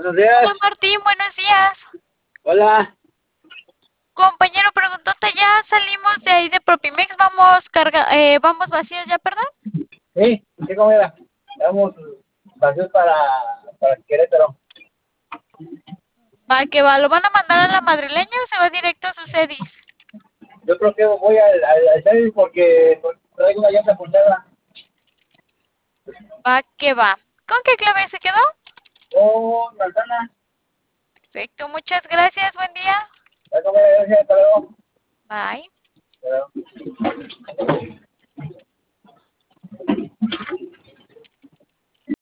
Buenos Hola días. Martín, buenos días. Hola. Compañero preguntote, ya salimos de ahí de Propimex, vamos vacíos ya, perdón. Sí, sí, ¿cómo era? Damos vacíos para Querétaro. Va que va, ¿lo van a mandar a la madrileña o se va directo a sus edis? Yo creo que voy al service porque traigo una llanta punchada. Va que va. ¿Con qué clave se quedó? Oh, manzana. Perfecto, muchas gracias, buen día. Ya comer, gracias, hasta luego. Bye. Hasta luego.